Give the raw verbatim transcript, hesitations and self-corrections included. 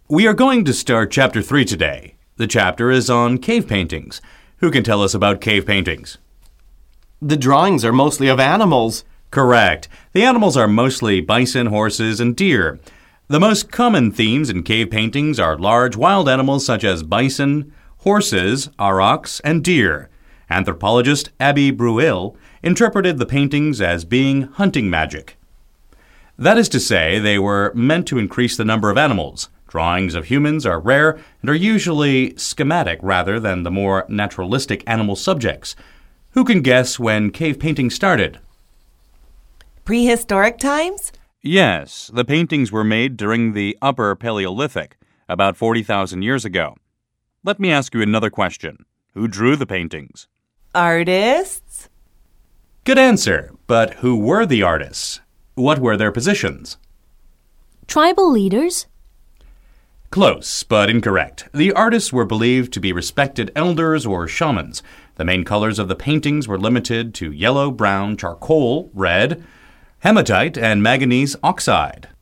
We are going to start Chapter three today. The chapter is on cave paintings. Who can tell us about cave paintings? The drawings are mostly of animals. Correct. The animals are mostly bison, horses, and deer. The most common themes in cave paintings are large wild animals such as bison, horses, aurochs, and deer. Anthropologist Abby Bruil interpreted the paintings as being hunting magic. That is to say, they were meant to increase the number of animals. Drawings of humans are rare and are usually schematic rather than the more naturalistic animal subjects. Who can guess when cave painting started? Prehistoric times? Yes, the paintings were made during the Upper Paleolithic, about forty thousand years ago. Let me ask you another question. Who drew the paintings? Artists? Good answer, but who were the artists? What were their positions? Tribal leaders? Close, but incorrect. The artists were believed to be respected elders or shamans. The main colors of the paintings were limited to yellow, brown, charcoal, red, hematite, and manganese oxide.